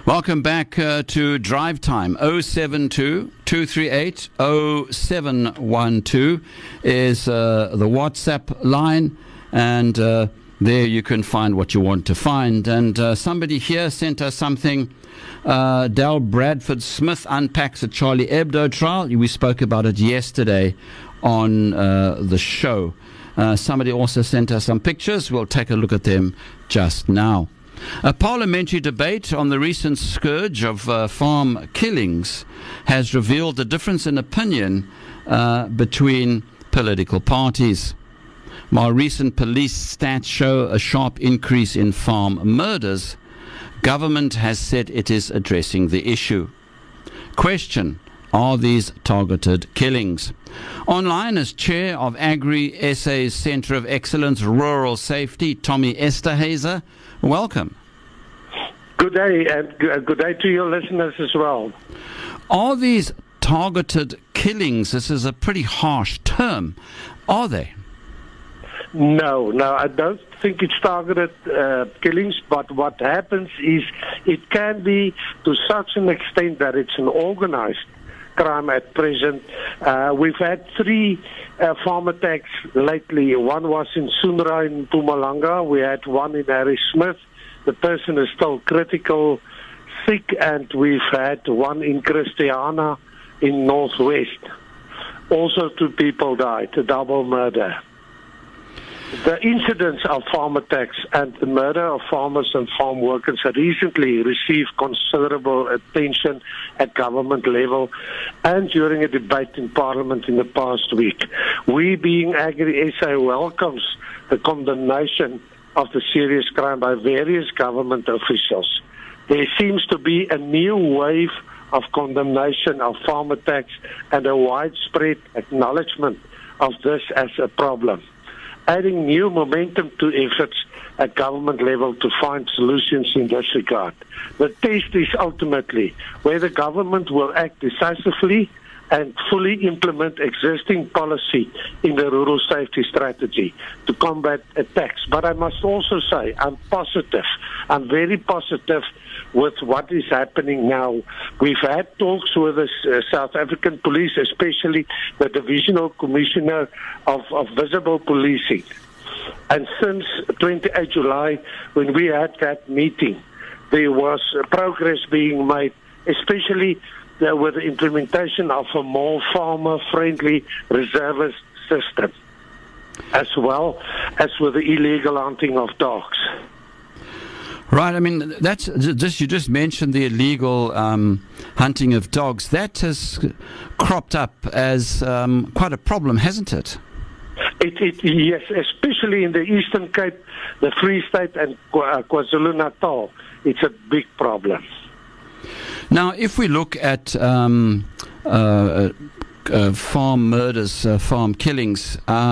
Welcome back to Drive Time. 072-238-0712 is the WhatsApp line, and there you can find what you want to find. And somebody here sent us something. Dal Bradford Smith unpacks the Charlie Hebdo trial. We spoke about it yesterday on the show. Somebody also sent us some pictures. We'll take a look at them just now. A parliamentary debate on the recent scourge of farm killings has revealed the difference in opinion between political parties. While recent police stats show a sharp increase in farm murders, government has said it is addressing the issue. Question: are these targeted killings? Online is Chair of Agri SA's Centre of Excellence Rural Safety, Tommy Esterhazy. Welcome. Good day, and good day to your listeners as well. Are these targeted killings? This is a pretty harsh term. Are they? No, I don't think it's targeted killings, but what happens is it can be to such an extent that it's an organized crime at present. We've had three farm attacks lately. One was in Sunra in Mpumalanga. We had one in Harrismith. The person is still critical sick, and we've had one in Christiana in Northwest. Also 2 people died, a double murder. The incidents of farm attacks and the murder of farmers and farm workers have recently received considerable attention at government level and during a debate in Parliament in the past week. We, being Agri SA, welcomes the condemnation of the serious crime by various government officials. There seems to be a new wave of condemnation of farm attacks and a widespread acknowledgement of this as a problem, adding new momentum to efforts at government level to find solutions in this regard. The test is ultimately whether government will act decisively and fully implement existing policy in the rural safety strategy to combat attacks. But I must also say I'm positive. I'm very positive with what is happening now. We've had talks with the South African Police, especially the Divisional Commissioner of Visible Policing. And since 28 July, when we had that meeting, there was progress being made, especially with the implementation of a more farmer-friendly reservist system, as well as with the illegal hunting of dogs. Right, I mean, that's just, you just mentioned the illegal hunting of dogs. That has cropped up as quite a problem, hasn't it? Yes, especially in the Eastern Cape, the Free State and KwaZulu-Natal, it's a big problem. Now, if we look at farm murders, farm killings,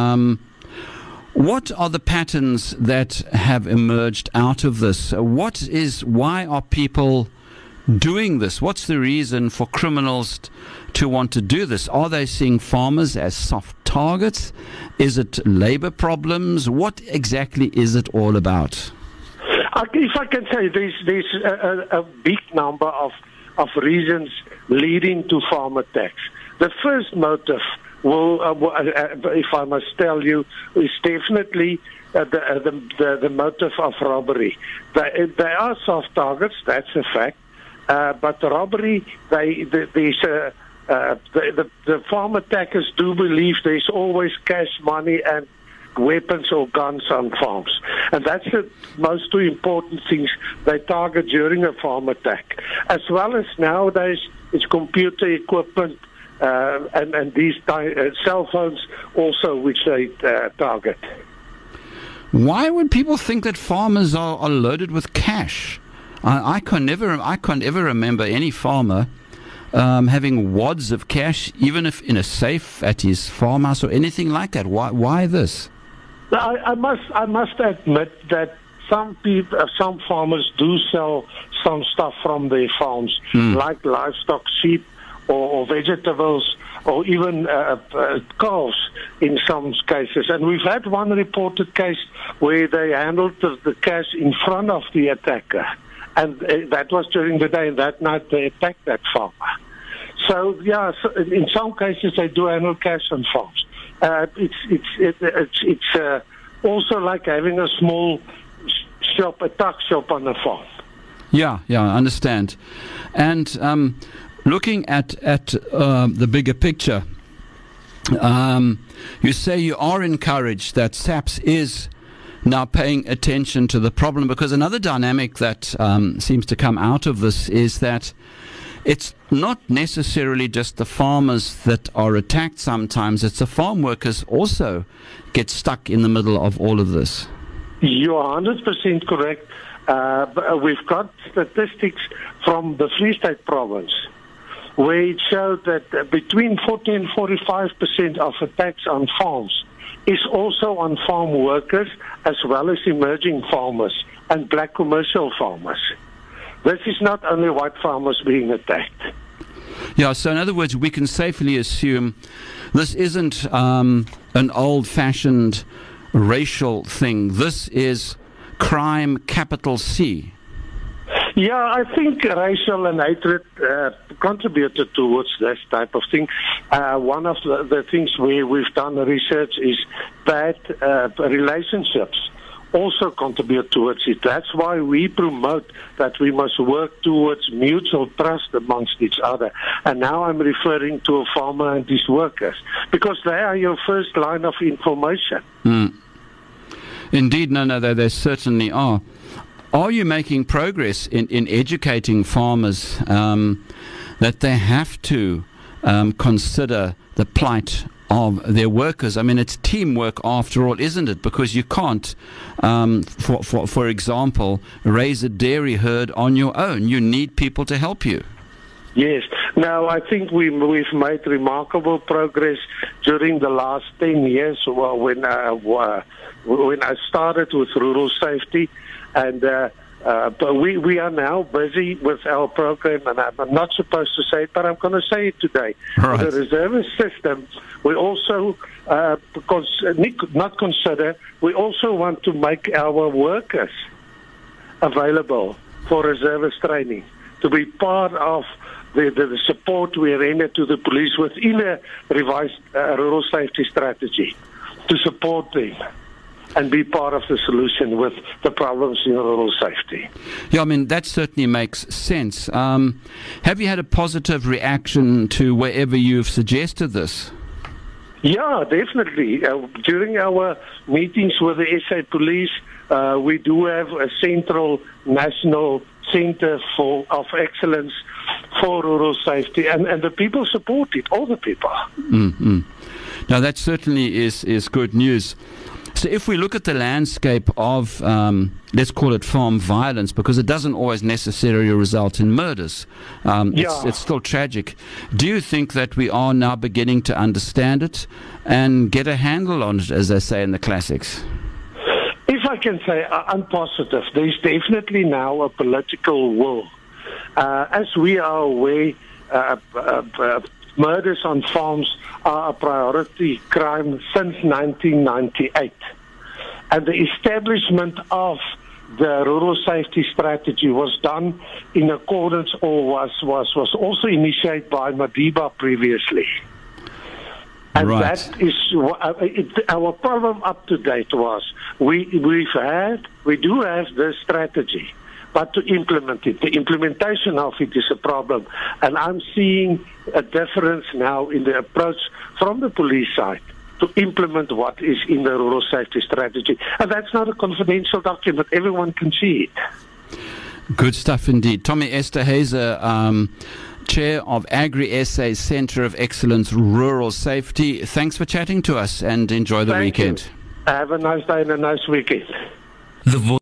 what are the patterns that have emerged out of this? Why are people doing this? What's the reason for criminals to want to do this? Are they seeing farmers as soft targets? Is it labor problems? What exactly is it all about? If I can say, there's a big number of reasons leading to farm attacks. The first motive will, if I must tell you, is definitely the motive of robbery. They are soft targets, that's a fact. But the robbery, the farm attackers do believe there's always cash, money, and weapons or guns on farms. And that's the most 2 important things they target during a farm attack. As well as nowadays, it's computer equipment and these cell phones also, which they target. Why would people think that farmers are loaded with cash? I can't ever remember any farmer having wads of cash, even if in a safe at his farmhouse or anything like that. Why this? I must admit that some farmers do sell some stuff from their farms, like livestock, sheep, or vegetables, or even calves in some cases. And we've had one reported case where they handled the cash in front of the attacker And that was during the day, and that night they attacked that farmer. So, yeah, in some cases they do handle cash on farms. It's also like having a small shop, a tuck shop on a farm. Yeah, I understand. And looking at the bigger picture, you say you are encouraged that SAPS is now paying attention to the problem, because another dynamic that seems to come out of this is that it's not necessarily just the farmers that are attacked sometimes, it's the farm workers also get stuck in the middle of all of this. You're 100% correct. We've got statistics from the Free State province where it showed that between 40 and 45% of attacks on farms is also on farm workers as well as emerging farmers and black commercial farmers. This is not only white farmers being attacked. Yeah, so in other words, we can safely assume this isn't an old-fashioned racial thing. This is crime, capital C. Yeah, I think racial and hatred contributed towards this type of thing. One of the things we've done research is bad relationships also contribute towards it. That's why we promote that we must work towards mutual trust amongst each other. And now I'm referring to a farmer and his workers, because they are your first line of information. Indeed, no, they certainly are. Are you making progress in educating farmers that they have to consider the plight of their workers? I mean, it's teamwork after all, isn't it? Because you can't, for example, raise a dairy herd on your own. You need people to help you. Yes. Now, I think we've made remarkable progress during the last 10 years when I started with rural safety. And we are now busy with our program, and I'm not supposed to say it, but I'm going to say it today. Right. The reservist system, we also we also want to make our workers available for reservist training, to be part of the support we render to the police within a revised rural safety strategy, to support them and be part of the solution with the problems in rural safety. Yeah, I mean, that certainly makes sense. Have you had a positive reaction to wherever you've suggested this? Yeah, definitely. During our meetings with the SA Police, we do have a central national center of excellence for rural safety, and the people support it, all the people. Mm-hmm. Now, that certainly is good news. So if we look at the landscape of, let's call it farm violence, because it doesn't always necessarily result in murders, it's still tragic. Do you think that we are now beginning to understand it and get a handle on it, as they say in the classics? If I can say, I'm positive. There's definitely now a political will. As we are aware, murders on farms are a priority crime since 1998. And the establishment of the rural safety strategy was done in accordance, or was also initiated by Madiba previously. And right. That is our problem up to date was we do have this strategy, but to implement it, the implementation of it is a problem. And I'm seeing a difference now in the approach from the police side to implement what is in the rural safety strategy. And that's not a confidential document. Everyone can see it. Good stuff indeed. Tommy Esterhuizen, Chair of AgriSA's Centre of Excellence Rural Safety. Thanks for chatting to us, and enjoy the weekend. You. Have a nice day and a nice weekend.